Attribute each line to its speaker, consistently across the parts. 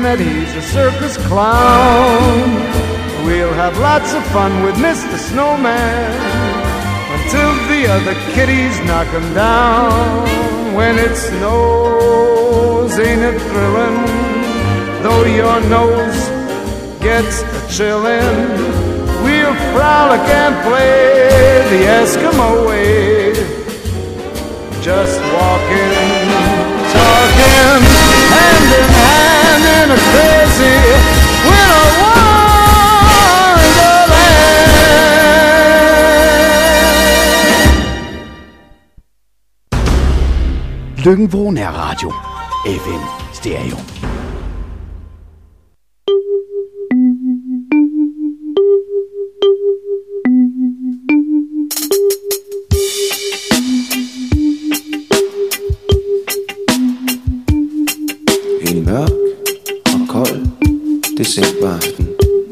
Speaker 1: that he's a circus clown. We'll have lots of fun with Mr. Snowman until the other kitties knock him down. When it snows, ain't it thrilling? Though your nose gets a chillin', we'll frolic and play the Eskimo way. Just walking, talking, hand in hand in a crazy winter wonderland.
Speaker 2: Løkken-Vrå Nærradio. FM Stereo.
Speaker 3: En mørk og kold decemberaften.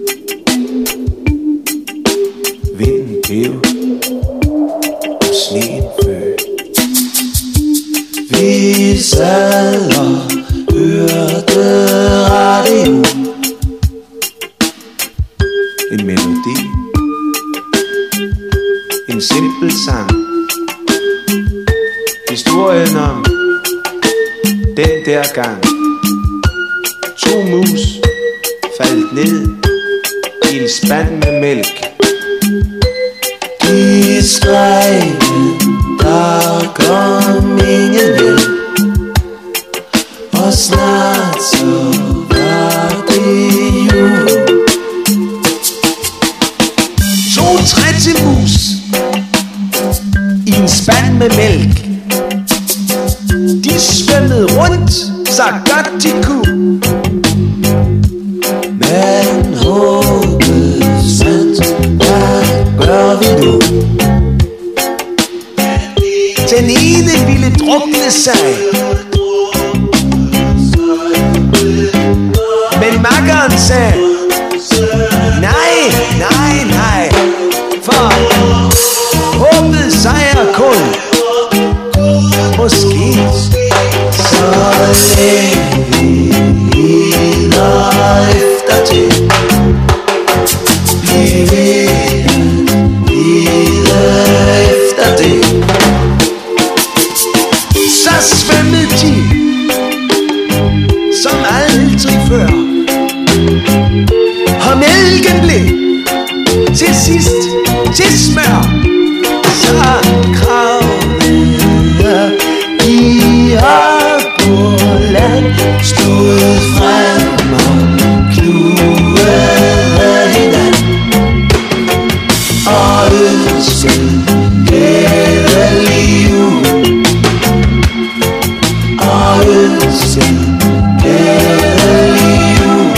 Speaker 3: Vinden pev og sneen føg. Vi sad og hørte radio. En melodi, en simpel sang. Historien om den der gang 2 mus faldt ned i en spand med mælk. De skreg, der kom ingen hjælp. Og snart så var det jul. 2 trættemus i en spand med mælk. De svømmede rundt, så godt de kunne. Men håbet sandt, hvad gør vi nu? Den ene ville drukne sig, men makkeren sagde nej, nej, nej, for håbet sejrer kun. Måske så længe vi lider efter det. Vi vil lide efter det. Så svømmede de som aldrig før. Og mælken blev til sidst til smør. Så kravlede de op på land, stod frem og kluede hinanden og ønskede glædelig jul. Og ønskede glædelig jul.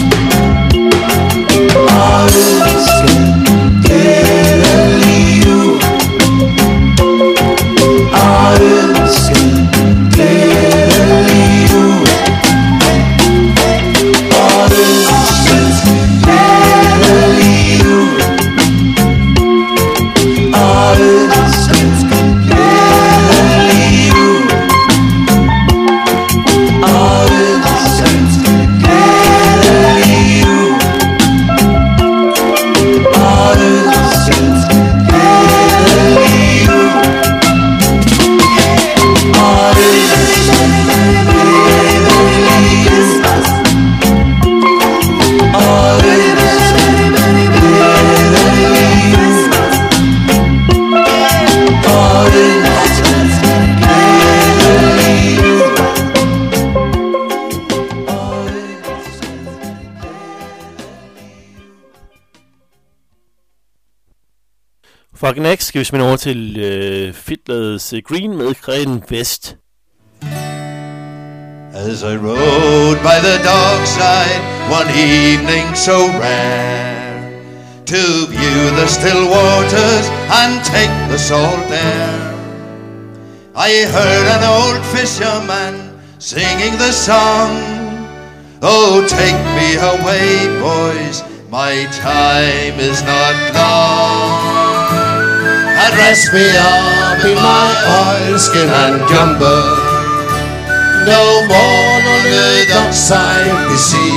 Speaker 3: Og ønskede glædelig jul. Og ønskede glædelig jul. Og ønskede glædelig jul. Og ønskede glædelig jul. Og ønskede glædelig jul. Og ønskede glædelig jul. Og
Speaker 4: Fra Gnax skal vi smide over til Fiddler's Green med Grene Vest.
Speaker 5: As I rode by the dockside one evening so rare, to view the still waters and take the salt air, I heard an old fisherman singing the song, oh, take me away, boys, my time is not long. And rest me up in my oilskin and jumper, no more on the dockside we see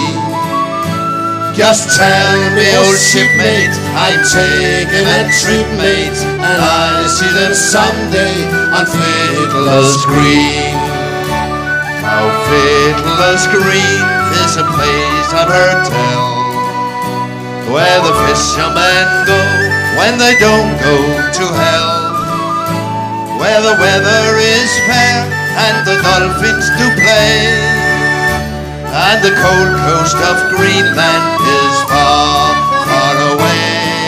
Speaker 5: Just tell me, old shipmate, I'm taking a trip, mate, and I'll see them someday on Fiddler's Green. Now Fiddler's Green is a place I've heard tell, where the fishermen go when they don't go to hell, where the weather is fair and the dolphins do play, and the cold coast of Greenland is far, far away.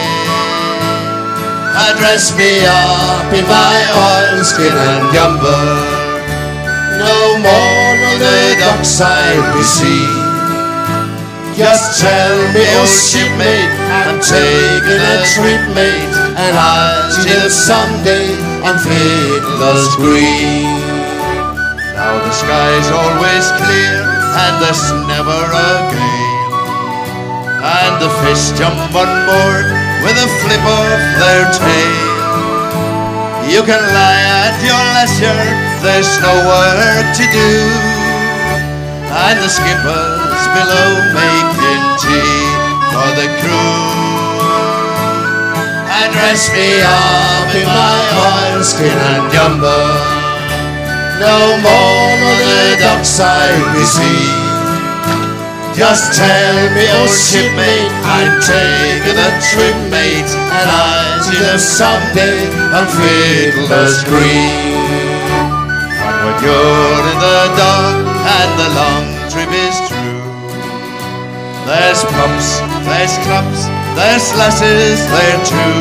Speaker 5: Dress me up in my oilskin and jumper, no more on the dockside we see. Just tell me, old shipmate, I'm taking a trip, mate, and I'll see them someday on Fiddler's Green. Now the sky's always clear and there's never a gale, and the fish jump on board with a flip of their tail. You can lie at your leisure, there's no work to do, and the skipper's below making tea for the crew. And dress me up in my oilskin and jumper, no more on the dockside we see. Just tell me, old shipmate, I'm taking a trip, mate, and I'll see them someday on Fiddler's Green. And when you're in the dock and the long trip is through, there's pubs, there's clubs, there's lasses there too.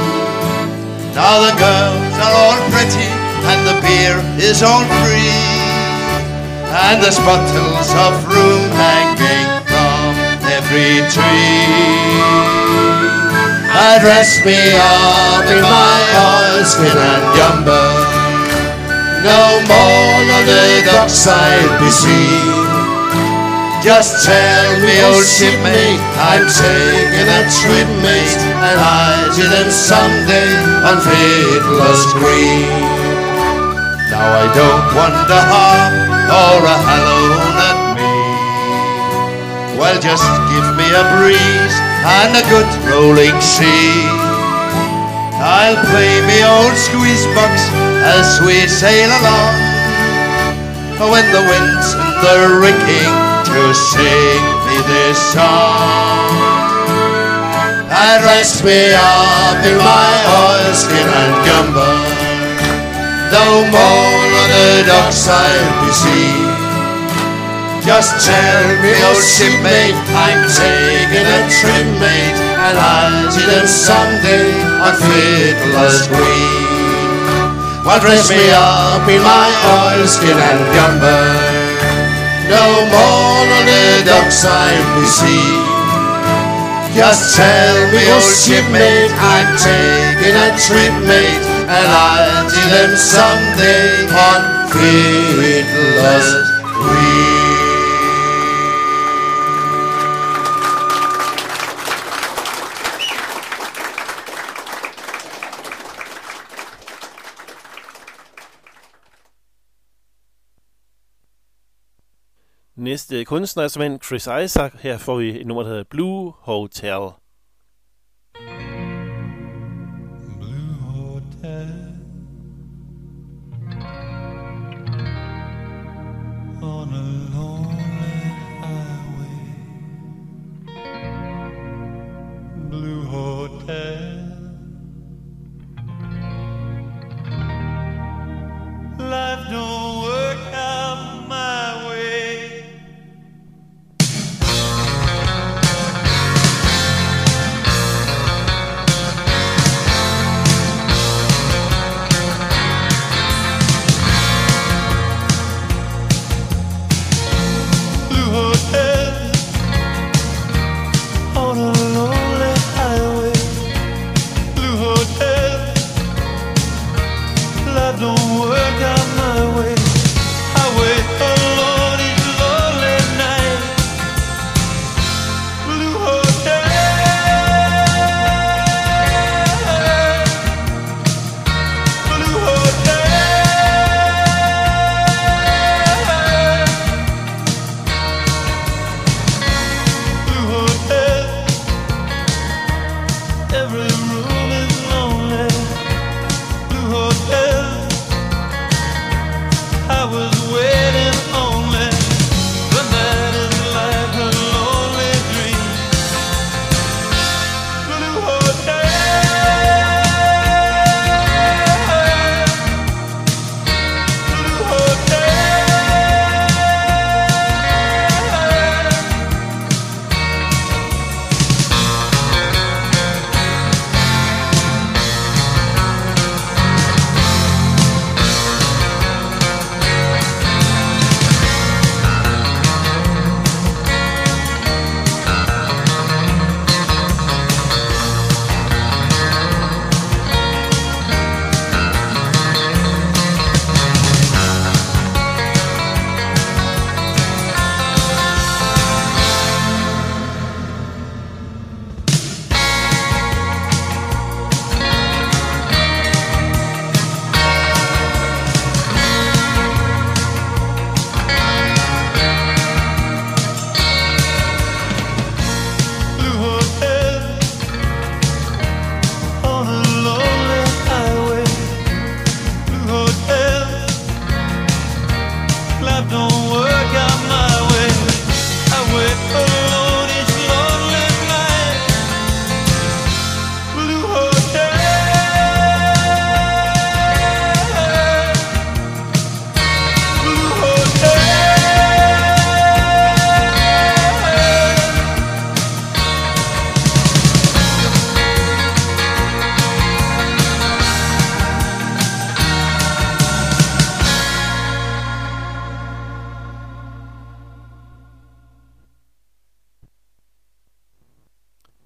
Speaker 5: Now the girls are all pretty and the beer is all free, and there's bottles of rum hanging from every tree. Dress me up in my oilskin and jumper, no more on the dockside we see. Just tell me, old shipmate, I'm taking a trip, mate, and I'll see them someday on Fiddler's Green. Now I don't want a harp or a hallowed at me, well, just give me a breeze and a good rolling sea. I'll play me old squeeze box as we sail along, when the wind's and the rigging to sing me this song. And rest me up in my oilskin and jumper, no more on the dockside we see. Just tell me, old shipmate, I'm taking a trip, mate, and I'll see them someday on Fiddler's Green. Well, dress me up in my oilskin and jumper, no more on the dockside we see. Just tell me, old shipmate, I'm taking a trip, mate, and I'll see them someday on Fiddler's Green.
Speaker 4: Næste kunstner er som Chris Isaak. Her får vi et nummer, der hedder Blue Hotel.
Speaker 6: Blue Hotel on a lonely highway. Blue Hotel, life don't work out my way.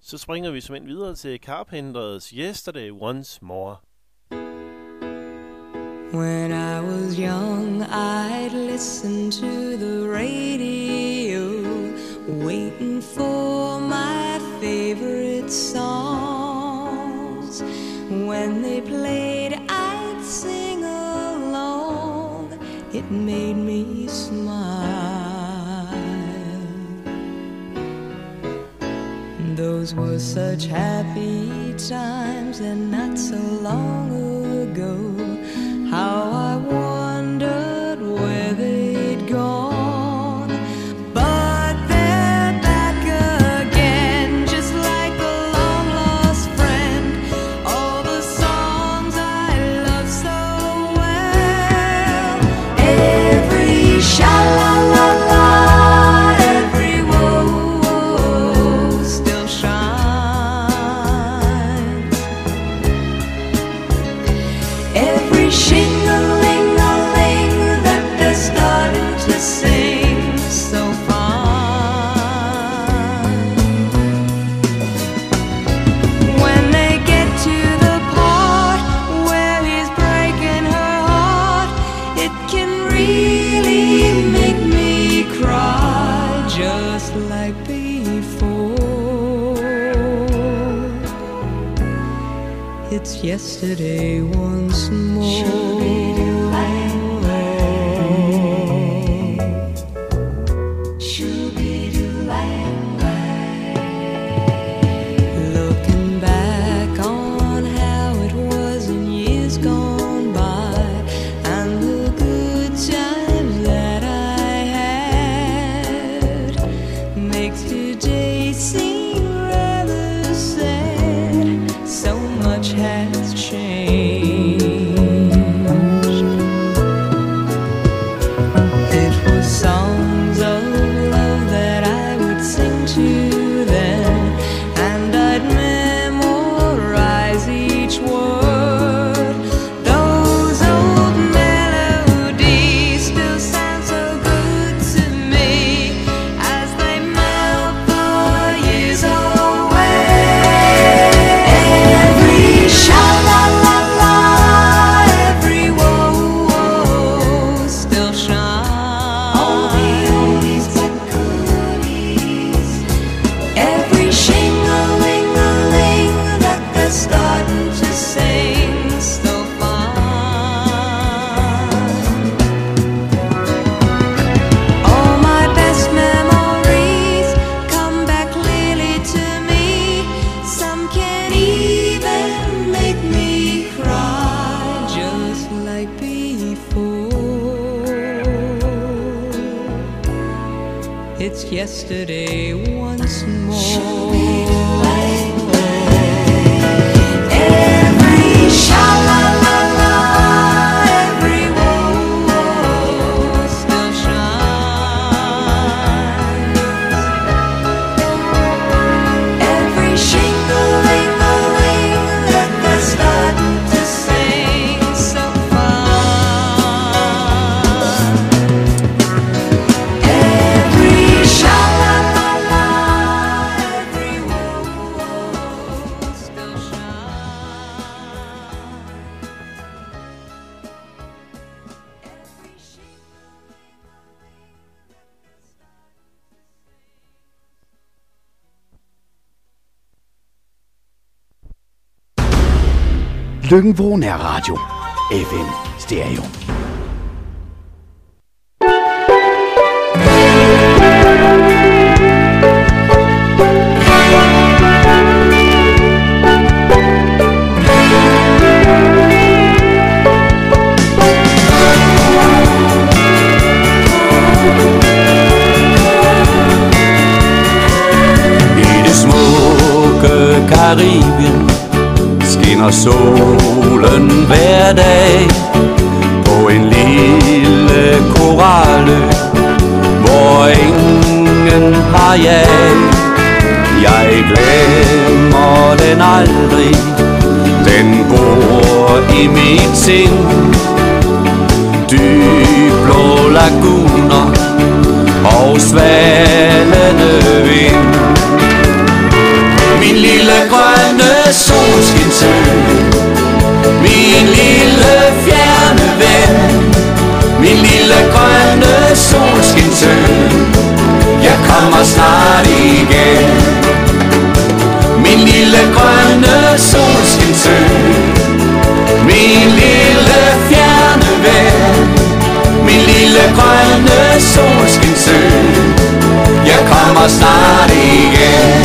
Speaker 4: Så springer vi simpelthen videre til Carpenters Yesterday Once More.
Speaker 7: When I was young, I'd listen to the radio, waiting for my favorite songs. When they played, I'd sing along. It made me smile. Those were such happy times, and not so long ago, how I wondered where they'd gone. But they're back again, just like a long-lost friend. All the songs I love so well. Every sha-la-la-la, every woe still shines. Every shing-a-ling-a-ling that they're starting to sing so fine. When they get to the part where he's breaking her heart, it can really make me cry, just like before. It's yesterday once more. Looking back on how it was in years gone by, and the good times that I had, makes today seem rather sad. So much has changed. It was songs of love that I would sing to them, and I'd memorize each word. Those old melodies still sound so good to me as they melt the years away. Every sha-la-la-la, every woe still shines. All the oldies but goodies. Every shing-a-ling-a-ling that they're starting to sing so fine. All my best memories come back clearly to me. Some can even make me cry, just like before. It's yesterday once more. Every sha-la-la-la, every woe still shines. Every shing-a-ling-a-ling that they're starting to sing so fine. Every sha-la-la-la, every woe still
Speaker 2: Lyngvå Nærradio. FM Stereo.
Speaker 8: I det smukke Karibien skinner solen hver dag på en lille koralø, hvor ingen har jag. Jeg glemmer den aldrig, den bor i mit sind. Dyb blå laguner og svalende vind. Min solskinsø. Min lille fjerne ven, min lille grønne solskinsø. Jeg kommer snart igen. Min lille grønne solskinsø, min lille fjerne ven, min lille grønne solskinsø. Jeg kommer snart igen.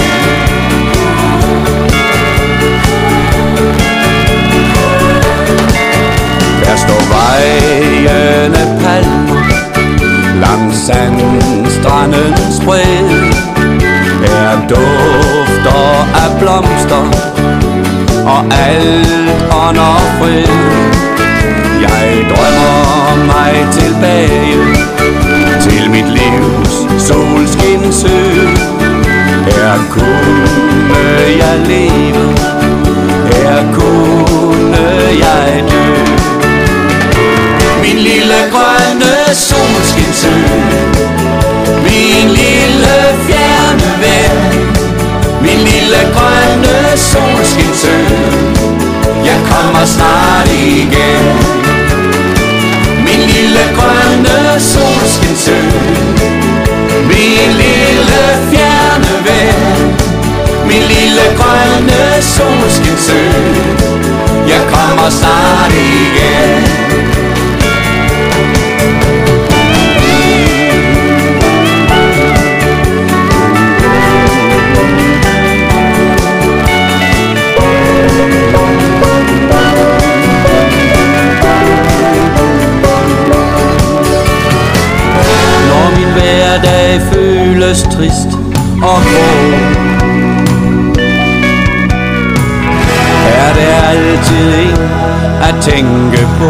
Speaker 8: Der står vejene palmer langs sandstrandens bred. Her dufter af blomster og alt ånder fred. Jeg drømmer mig tilbage til mit livs solskinsø. Her kunne jeg leve, her kunne jeg dø. Min lille grønne solskinsø, min lille fjerne ven, min lille grønne solskinsø. Jeg kommer snart igen. Min lille grønne solskinsø, min lille fjerne ven, min lille grønne solskinsø. Jeg kommer snart igen. Hverdag føles trist og grå, er det altid en at tænke på.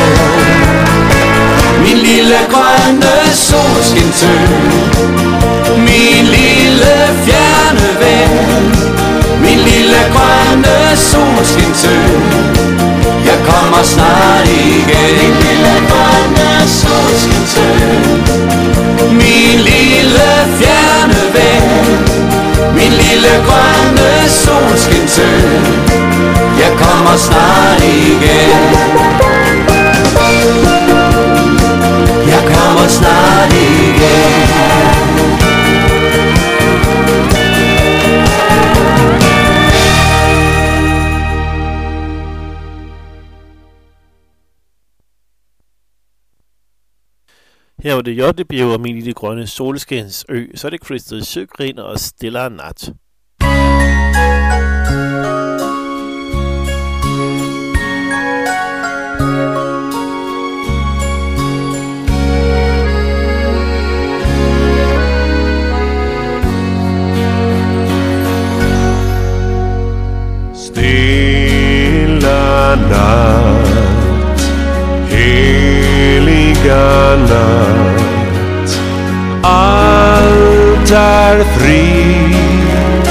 Speaker 8: Min lille grønne solskinsø, min lille fjerne ven, min lille grønne solskinsø. Jeg kommer snart igen. Min lille grønne solskinsø, min lille fjerne ven, min lille grønne solskinsø. Jeg kommer snart igen. Jeg kommer snart igen.
Speaker 4: Her var det Jottebjerg og min lille grønne solskinsø. Så er det Crystal Søgren og Stille Nat.
Speaker 9: Stilla natt, heliga natt, allt är frid,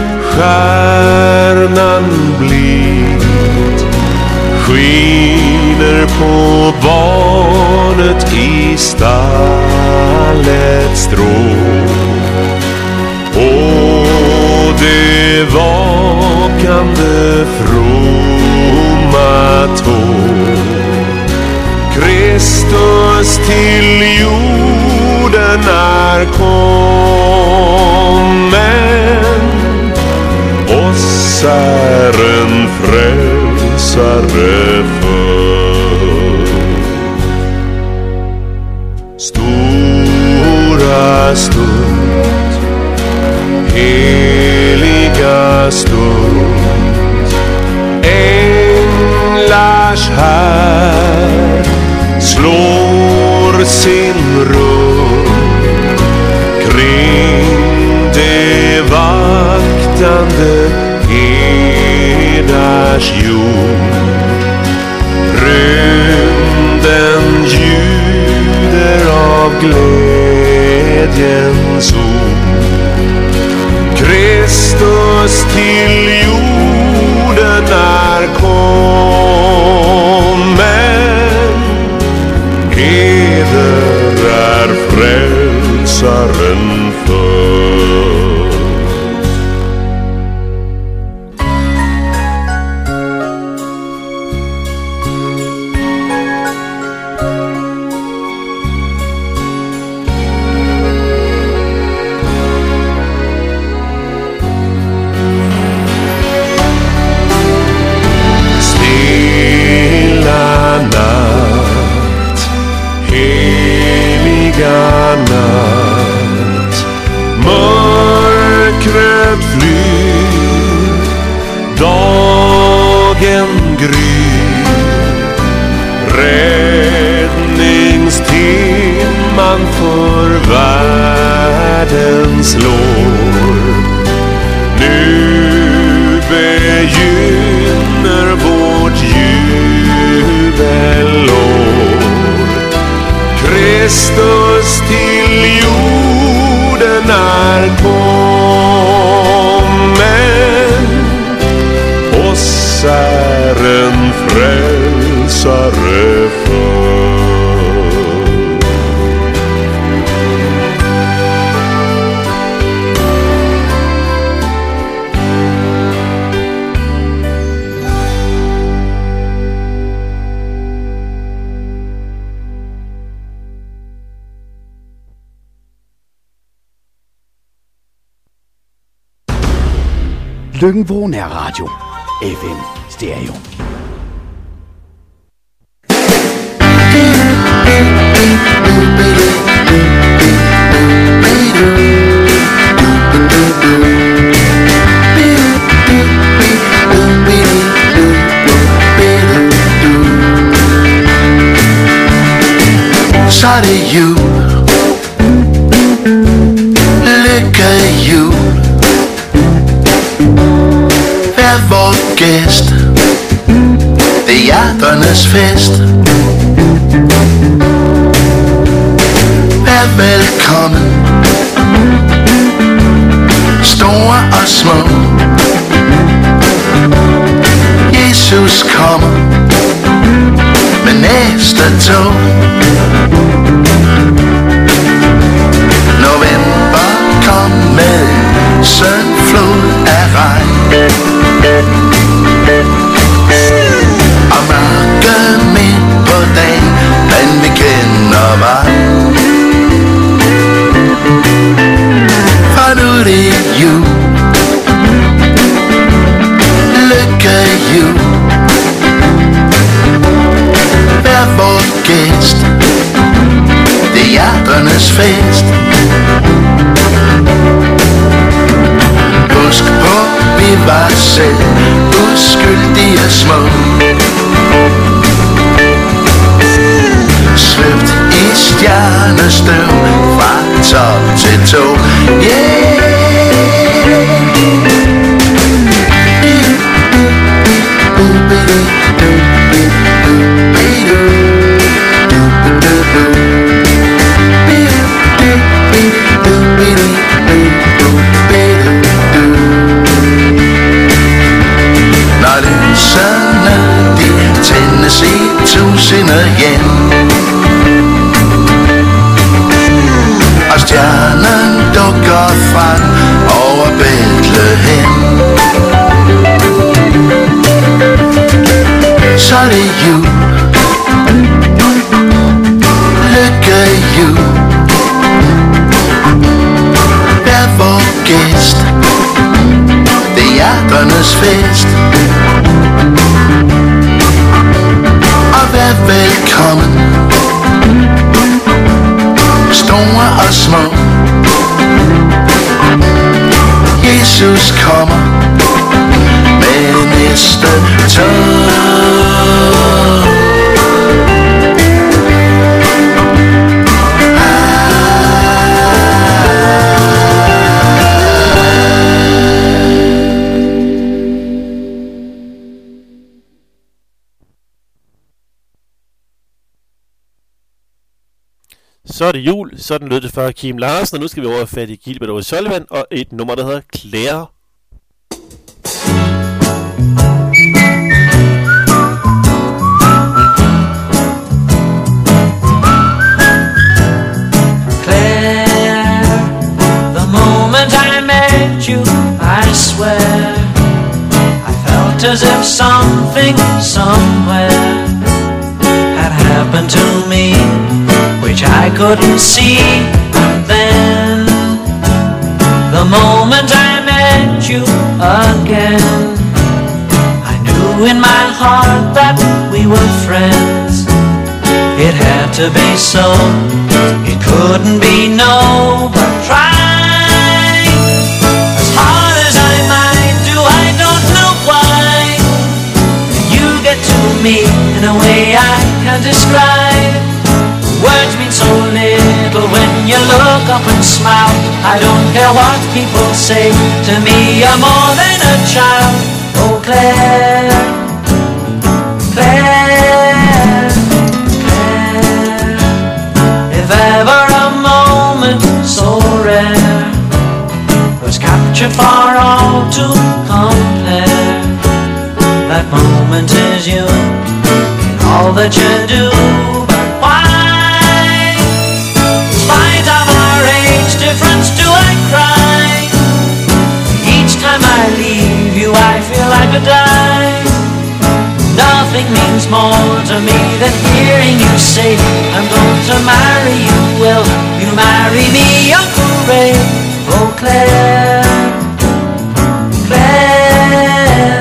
Speaker 9: stjärnan blid skiner på barnet i stallets strå. Och det vakande fromma tår Kristus till jorden är kommen, oss är en frälsare för. Stora stund, heliga stund, änglars här slår sin rum kring det vaktande hedars jord. Rymden ljuder av glädjens ord. gryr. Räddningstimman för världen slår. Nu begynner vårt jubelår. Kristus till jorden är kommen. Oss är en frälsare för.
Speaker 2: Lyngvå Nærradio. FM Stereo.
Speaker 3: Så er det jul. Lykke jul. Vær vor gæst. Det er hjerternes fest. Vær velkommen. Store og små. Jesus kommer med næste tog. November kom med søndflod af regn. Og mørke midt på dagen, men vi kender vej. For nu er det jul. Lykke jul. Vær vores gæst. Det er hjerternes fest. Husk på, vi var selv uskyldige små. Svøbt i stjernestøv fra top til tå. Når lysene de tændes i tusinde hjem, og stjernen dukker frem over Bethlehem, så er det jul. Lykke jul. Vær vor gæst. Det er hjerternes fest. Og vær velkommen. Store og små. Jesus kommer med næste tog.
Speaker 4: Så er det jul, sådan lød det fra Kim Larsen, og nu skal vi over fat i Gilbert O'Sullivan og et nummer, der hedder Claire.
Speaker 10: Claire, the moment I met you, I swear I felt as if something somewhere had happened to me, which I couldn't see. And then the moment I met you again, I knew in my heart that we were friends. It had to be so, it couldn't be no, but try as hard as I might do, I don't know why you get I don't care what people say. To me you're more than a child. Oh Claire, Claire, Claire. If ever a moment so rare was captured for all to compare, that moment is you in all that you do. But why, in spite of our age difference, do I cry? Each time I leave you I feel I could die. Nothing means more to me than hearing you say I'm going to marry you. Will you marry me, Uncle Ray? Oh Claire, Claire.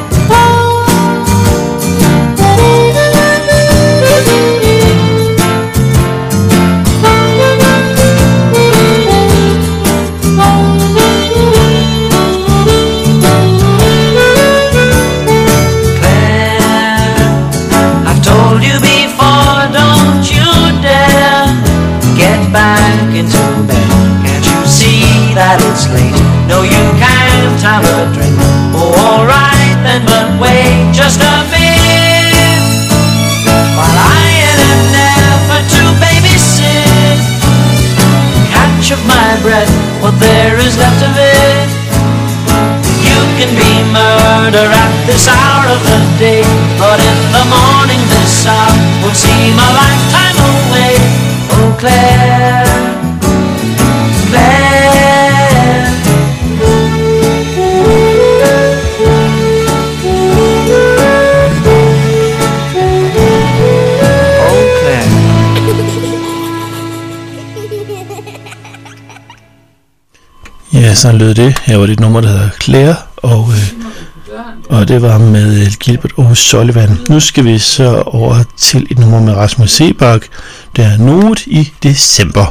Speaker 10: Back into bed. Can't you see that it's late? No, you can't have a drink. Oh, alright then, but wait just a bit while I in an effort to babysit catch up my breath, what there is left of it. You can be murder at this hour of the day, but in the morning this hour will seem a lifetime away. Oh Claire, Claire. Oh Claire.
Speaker 4: Ja, sådan lød det. Her var det et nummer, der hedder Claire, og det var med Gilbert O'Sullivan. Nu skal vi så over til et nummer med Rasmus Seebach. Det er Noget i december.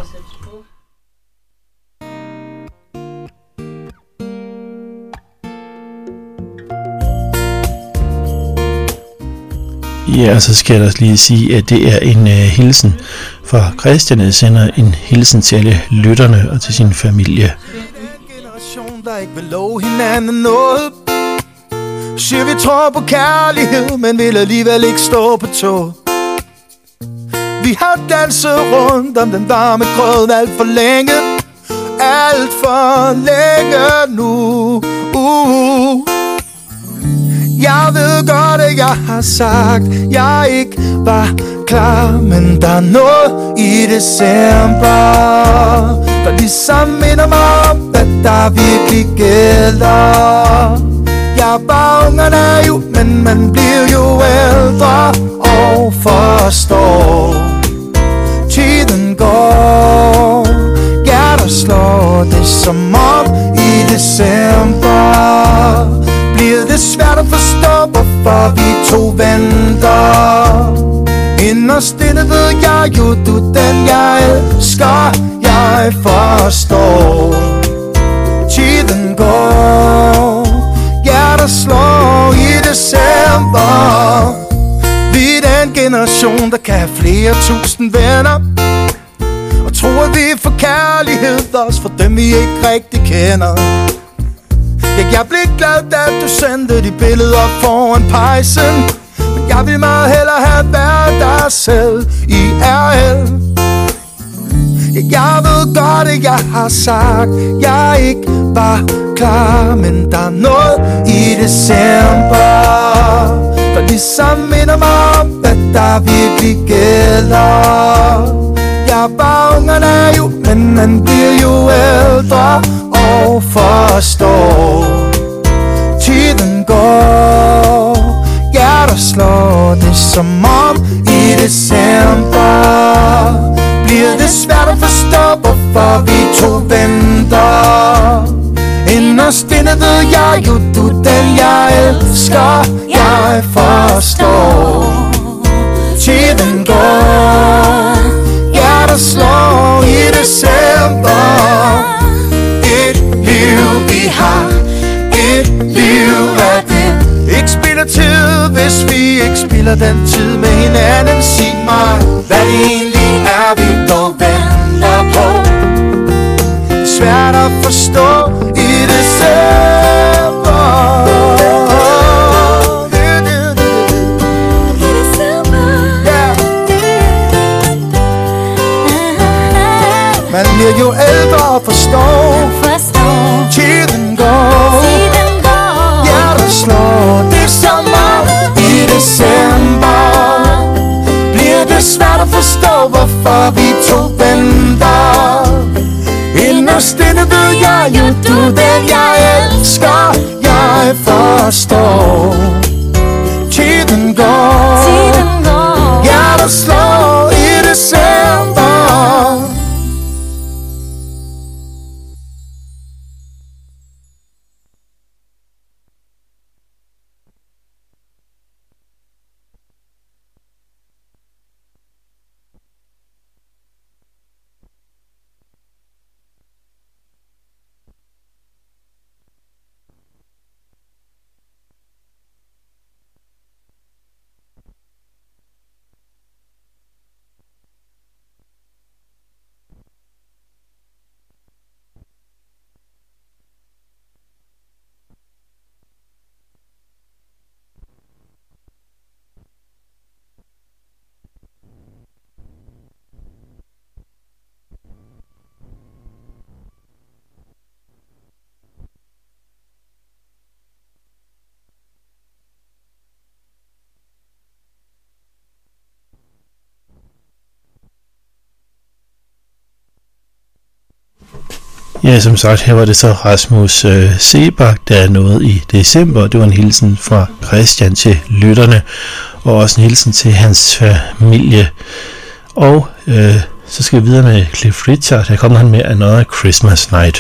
Speaker 4: Ja, så skal jeg også lige sige, at det er en hilsen fra Christian, der sender en hilsen til alle lytterne og til sin familie.
Speaker 3: Generation, der ikke vil love hinanden noget. Siger vi tror på kærlighed, men vil alligevel ikke stå på tå. Vi har danset rundt om den varme grød alt for længe. Alt for længe nu. Jeg ved godt, at jeg har sagt, jeg ikke var klar, men der er noget i december, der ligesom minder mig om, at der virkelig gælder. Jeg er bare ung og naiv, men man bliver jo ældre og forstår. Tiden går, hjerter slår det som om i december. Bliver det svært at forstå, hvorfor vi to venter. Inderst inde ved jeg jo, du den jeg elsker, jeg forstår. Tiden går, hjerter slår i december. Vi er den generation, der kan have flere tusind venner, og tror, at vi får kærlighed også for dem, vi ikke rigtig kender. Jeg blev glad, da du sendte de billeder foran pejsen, men jeg vil meget hellere have været dig selv i RL. Jeg ved godt, at jeg har sagt, jeg ikke var klar, men der er noget i december, der ligesom minder mig om, at der virkelig gælder. Jeg er bare ung og naiv, men man bliver jo ældre og forstår. Tiden går, hjerter slår det som om i december. Bliver det svært at forstå, hvorfor vi to venter. Inderst inde ved jeg jo, du den jeg elsker, jeg forstår. Tiden går, hjerter slår i december. Et liv vi har, et liv er det. Ikke spilder tid, hvis vi ikke spilder den tid med hinanden. Sig mig, hvad det egentlig er, vi dog venter på. Svært at forstå i december. Man bliver jo ældre og forstår. Tiden går. Hjertet slår. Det er sommer i december. Bliver det svært at forstå, hvorfor vi to venter. Inderst inde ved jeg jo, du er den jeg elsker. Jeg forstår. Tiden går. Hjertet slår i december.
Speaker 4: Ja, som sagt, her var det så Rasmus Seebach, der er nået i december. Det var en hilsen fra Christian til lytterne, og også en hilsen til hans familie. Og så skal vi videre med Cliff Richard. Her kommer han med Another Christmas Night.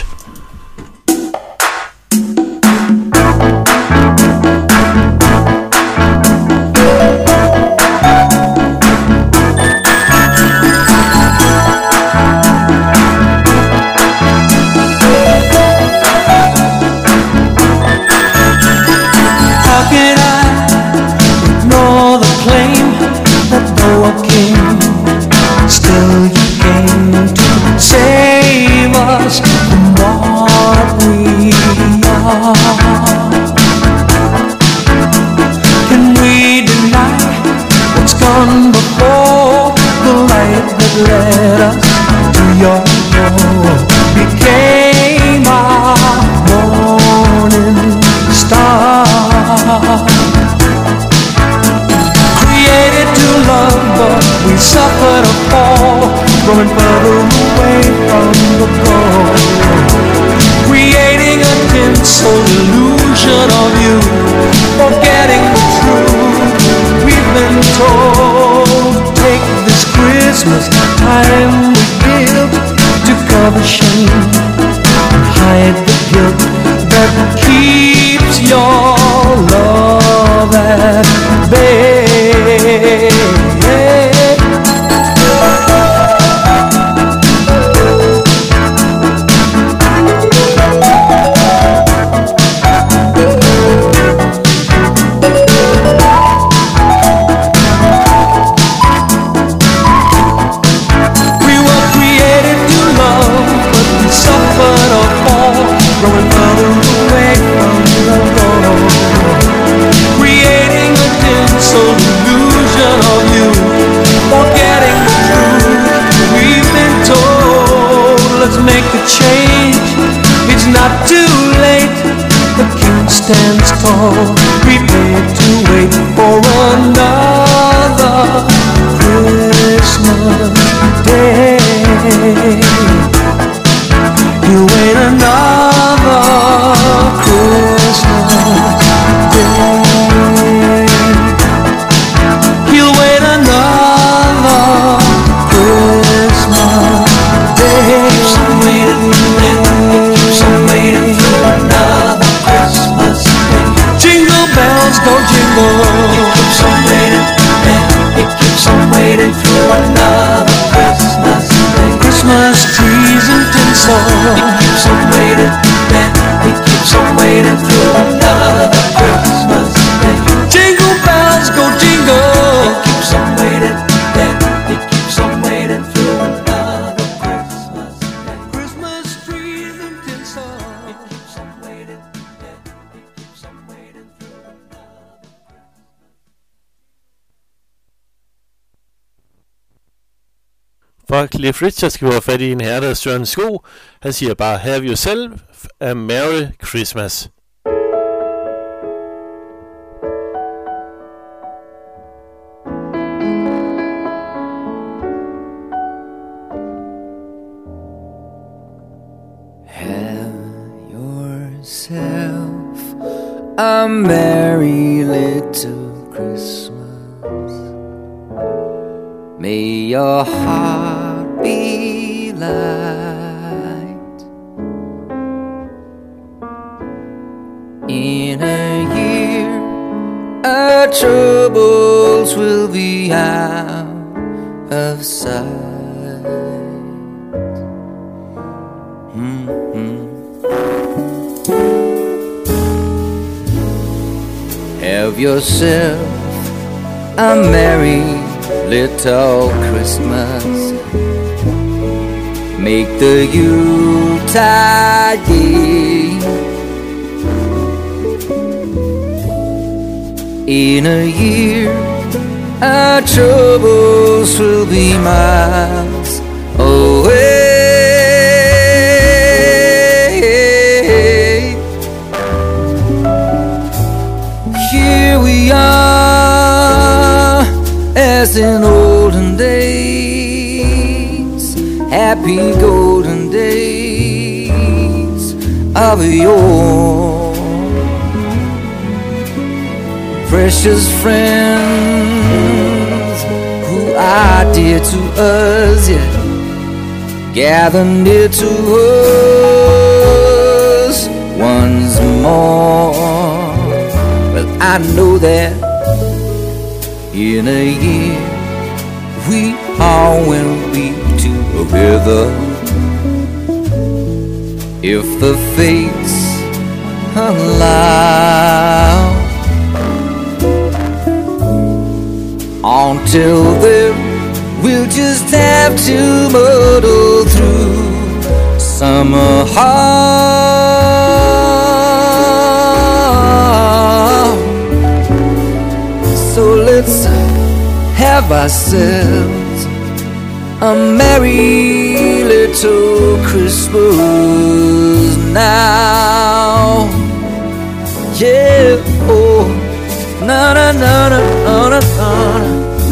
Speaker 10: Growing further away from the goal, creating a tinsel illusion of you, forgetting the truth we've been told. Take this Christmas time we give to cover shame and hide the guilt that keeps your love at bay. Stands tall, prepared to wait for another Christmas day. You wait another Christmas day. You wait another Christmas day. Keeps on waiting, keeps on waiting for another Christmas day. Jingle bells go jingle. It keeps on waiting, it keeps on waiting for another Christmas day. Christmas trees and tinsel. It keeps on waiting, it keeps on waiting for another Christmas day. Jingle bells go jingle. It keeps on waiting, it keeps on waiting for another Christmas day. Christmas trees and tinsel.
Speaker 4: For Cliff Richard skal vi have fat i en herre, der Søren Sko. Han siger bare, have yourself a Merry Christmas.
Speaker 11: Yourself a merry little Christmas. May your heart be light. In a year our troubles will be out of sight. Have yourself a merry little Christmas. Make the Yuletide gay. In a year our troubles will be miles away. Here we are as in olden days, happy golden days of yore. Precious friends who are dear to us, yet gather near to us once more. Well, I know that in a year we all will be together, if the fates allow. Until then, we'll just have to muddle through somehow. So let's have ourselves a merry little Christmas now. Yeah, oh, na na na na na na na.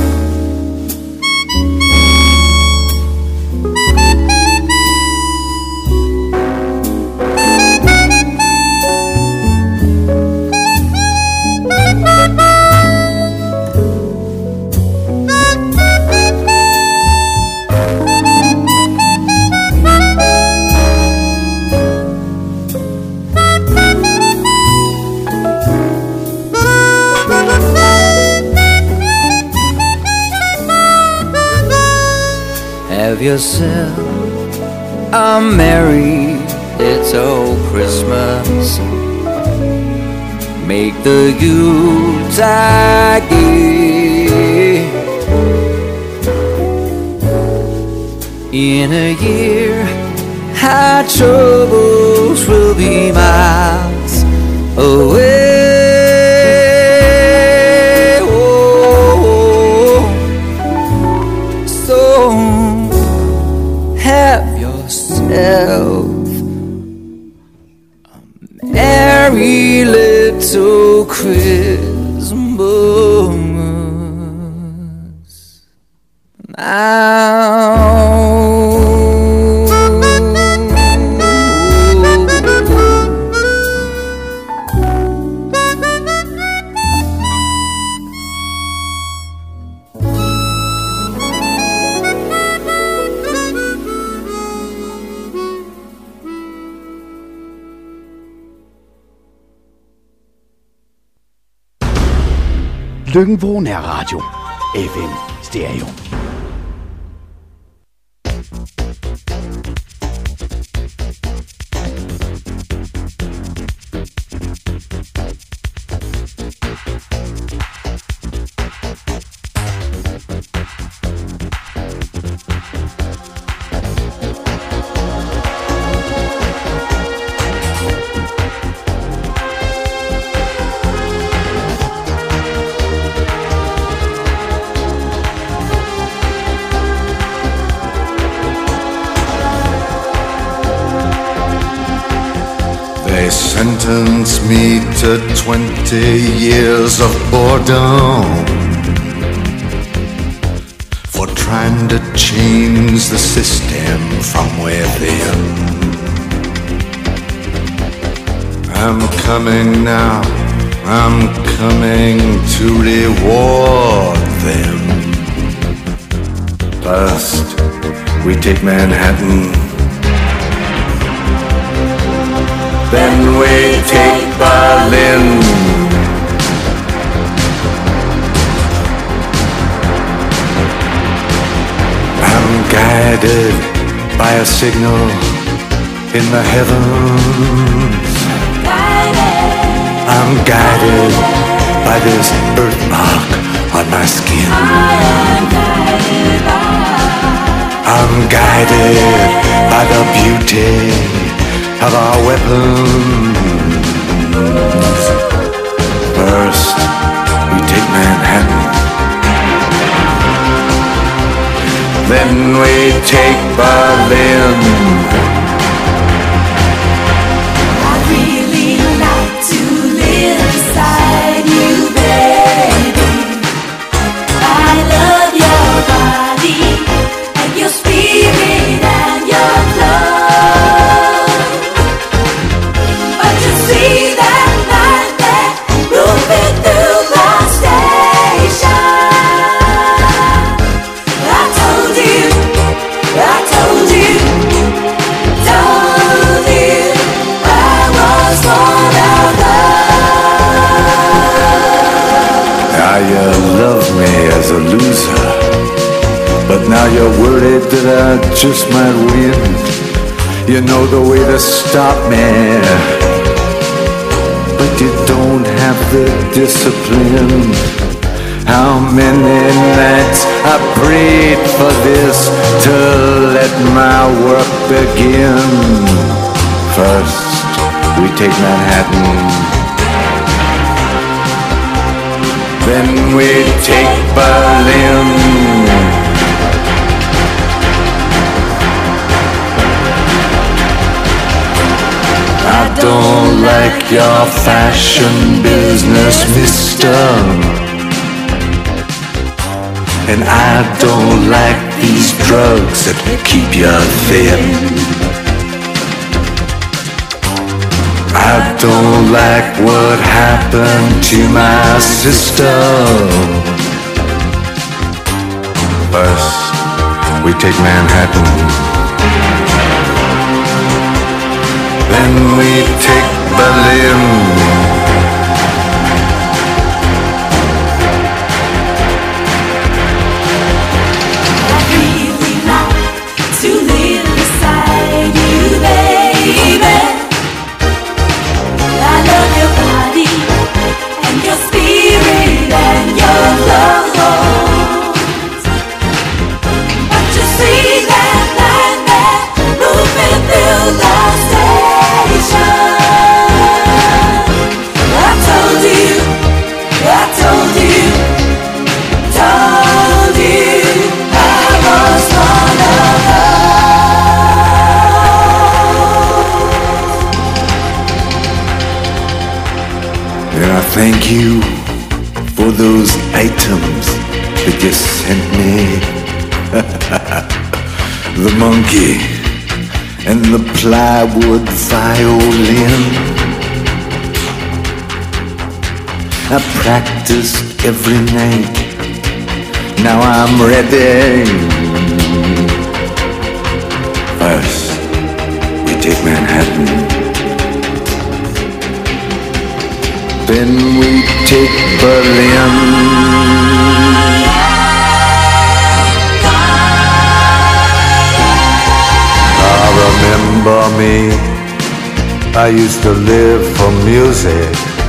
Speaker 11: Have yourself a merry little Christmas. Make the Yuletide gay. In a year our troubles will be miles away. Have yourself a merry little Christmas now.
Speaker 2: Lyngvå Nærradio. FM Stereo.
Speaker 5: sentence me to 20 years of boredom for trying to change the system from within. I'm coming now, I'm coming to reward them. First, we take Manhattan, then we take Berlin. I'm guided by a signal in the heavens. I'm guided by this birthmark on my skin. I'm guided by the beauty of our weapons. First, we take Manhattan, then we take Berlin.
Speaker 7: I'd really like to live beside you, baby. I love your body and your spirit and your love. But you see that night there moving through the station, I told you I was one of them.
Speaker 5: Now you love me as a loser, but now you're worried that I just might win. You know the way to stop me, but you don't have the discipline. How many nights I prayed for this to let my work begin. First, we take Manhattan, then we take Berlin. I don't like your fashion business, mister, and I don't like these drugs that keep you thin. I don't like what happened to my sister. First, we take Manhattan, then we take Berlin.
Speaker 7: I'd really like to live beside you, baby. I love your body and your spirit and your love. But you see that line there moving through the station, I told you I was one of them.
Speaker 5: And I thank you for those items that you sent me. The monkey and the plywood violin. I practiced every night, now I'm ready. First, we take Manhattan, then we take Berlin. Remember me, I used to live for music.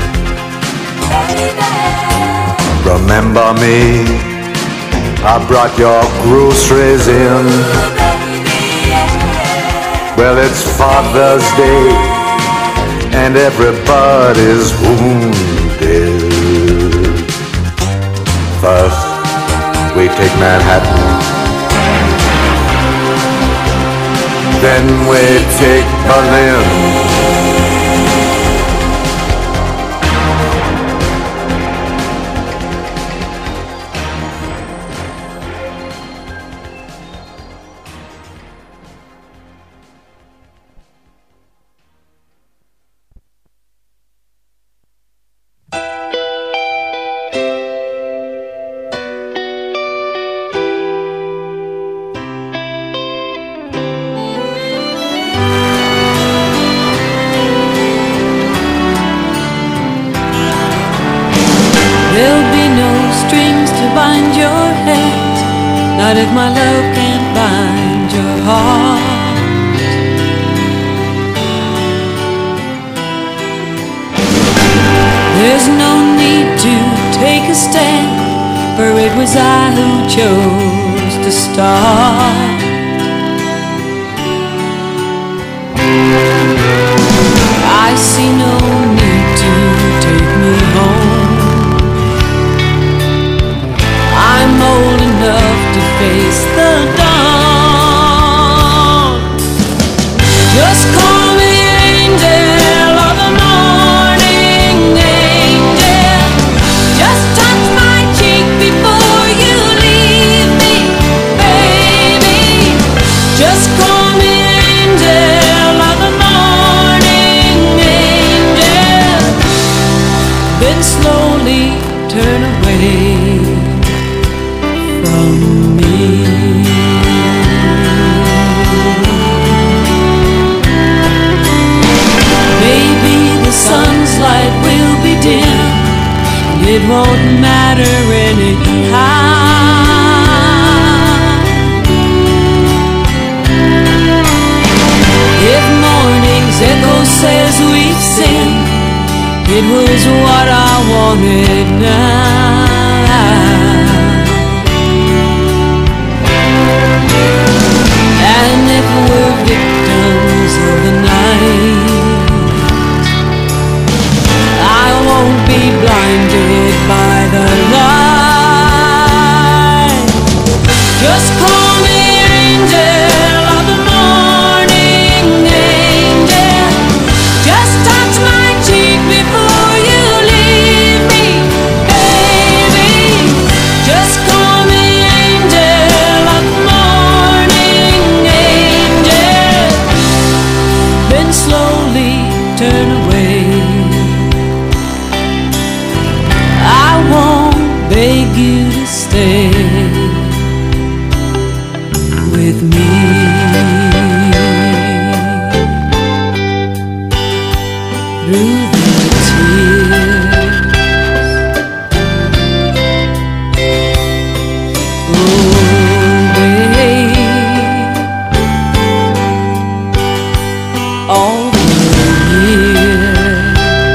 Speaker 5: Remember me, I brought your groceries in. Well, it's Father's Day and everybody's wounded. First, we take Manhattan, then we take Berlin.
Speaker 10: But if my love can't bind your heart, there's no need to take a stand, for it was I who chose to start. I see no need to take me home. I'm old enough to face the dawn. Just call me angel of the morning, angel. Just touch my cheek before you leave me, baby. Just call me angel of the morning, angel. Then slowly turn away from me. Maybe the sun's light will be dim, and it won't matter anyhow. If morning's echo says we've sinned, it was what I wanted now. And if we're victims of the night, I won't be blinded by the light. Just call me angel of the morning, angel. Just touch my cheek before you leave me, baby. Just call me angel of the morning, angel. Then slowly turn away. I won't beg you to stay with me. Through the tears, oh babe, all the years,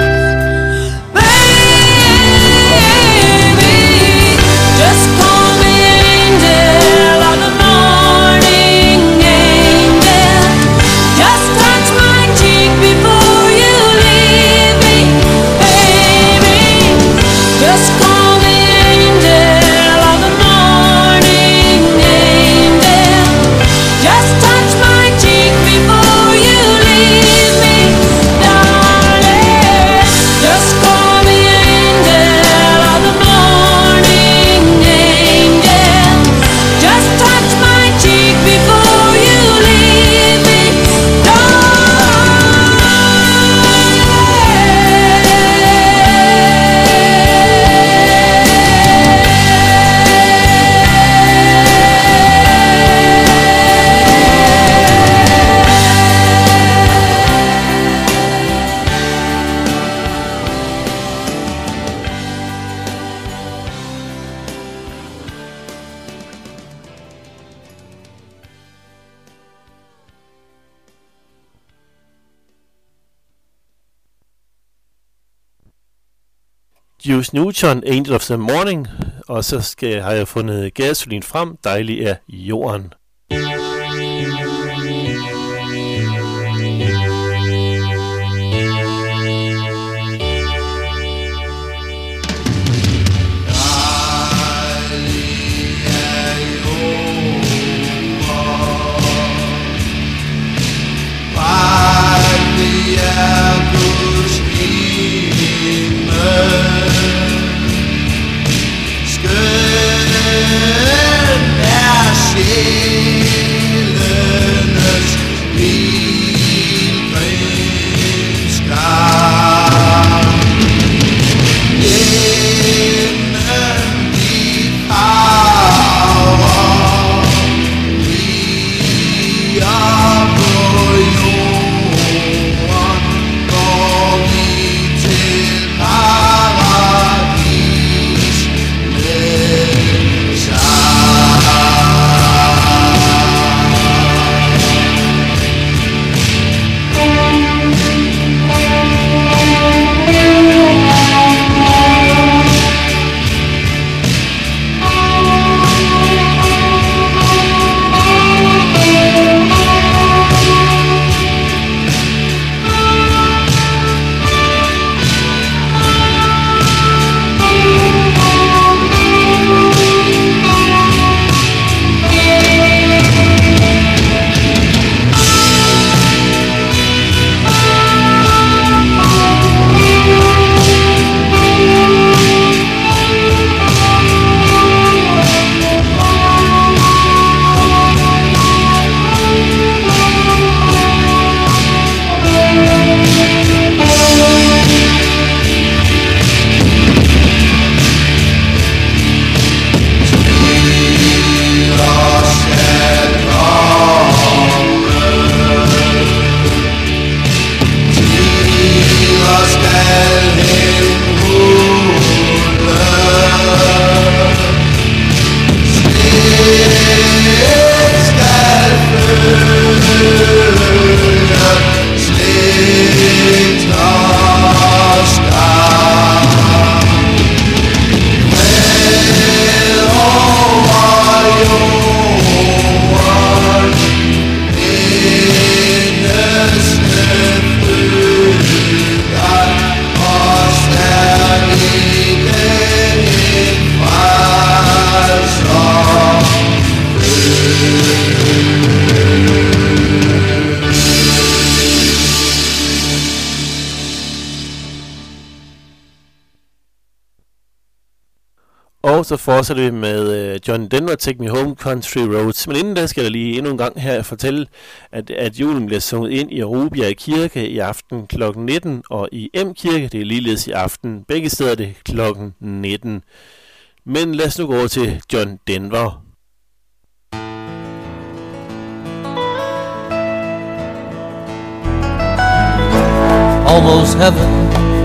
Speaker 10: baby. Just call me angel of the morning, angel. Just touch my cheek before you leave me, baby. Just call me angel of the morning, angel. Just touch my cheek before you leave me, darling. Just call me angel of the morning, angel. Just touch my cheek before you leave me,
Speaker 4: Juice Newton, Angel of the Morning, og så har jeg fundet Gasolin frem, Dejlig er jorden.
Speaker 5: Skøn er sjæl
Speaker 4: Og så fortsætter vi med John Denver, Take Me Home, Country Roads. Men inden da skal jeg lige endnu en gang her fortælle, at julen bliver sunget ind i Rubjerg Kirke i aften kl. 19, og i M Kirke, det er ligeledes i aften. Begge steder er det kl. 19. Men lad os nu gå over til John Denver.
Speaker 12: Almost heaven,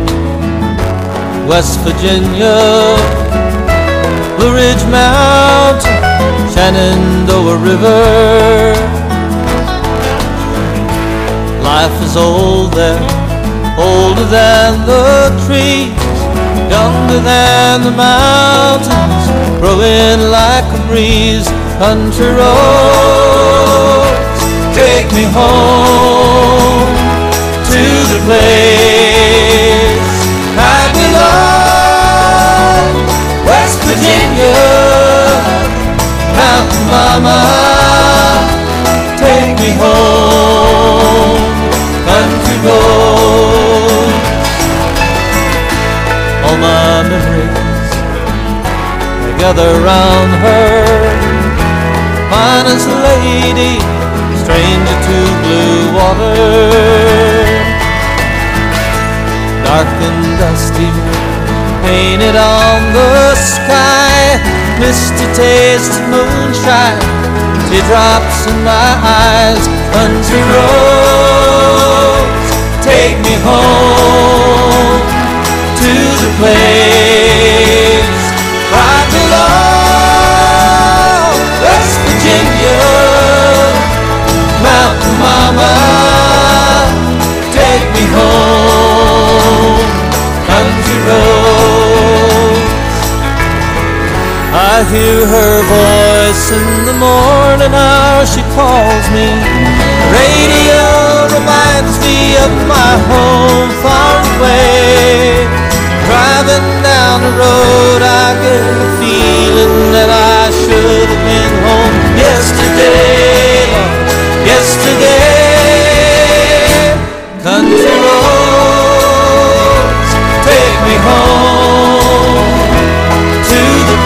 Speaker 12: West Virginia, Blue Ridge Mountain, Shenandoah River. Life is old there, older than the trees, younger than the mountains, growing like a breeze. Country roads, take me home to the place I belong, West Virginia, Mountain Mama, take me home, country roads. All my memories, they gather round her, finest lady, stranger to blue water. Dark and dusty, painted on the sky, misty taste of moonshine, teardrops in my eyes. Country roads, take me home to the place I belong, West Virginia, Mountain Mama, take me home, country roads. I hear her voice in the morning hour, she calls me. Radio reminds me of my home far away. Driving down the road, I get a feeling that I should have been home yesterday, yesterday. Country roads, take me home to the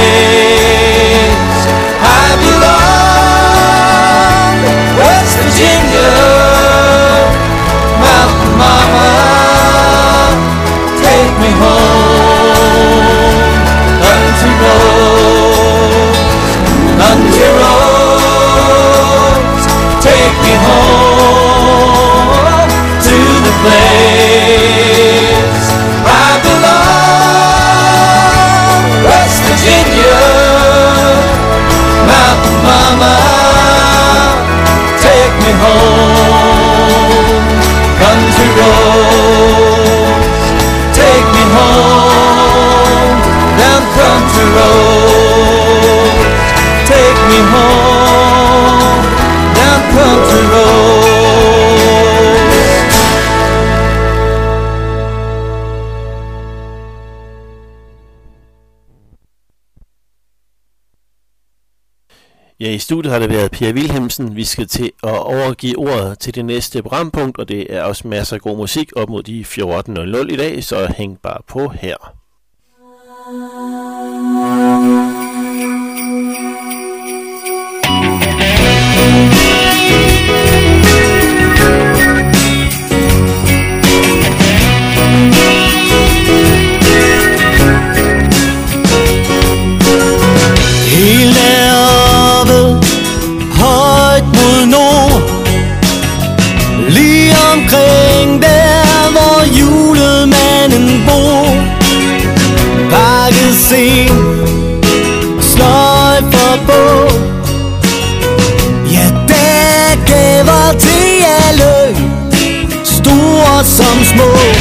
Speaker 12: place I belong, West Virginia, Mountain Mama, take me home. Country roads, country roads, take me home to the place I belong, West Virginia, Mountain Mama, take me home. Country roads, take me home. Down country roads, take me home. Down country roads.
Speaker 4: Ja, i studiet har det været Per Wilhelmsen. Vi skal til at overgive ordet til det næste programpunkt, og det er også masser af god musik op mod de 14.00 i dag, så hæng bare på her.
Speaker 13: Omkring der, hvor julemanden bor, pakket sen og sløjfer på. Ja, der gaver til alle, store som små.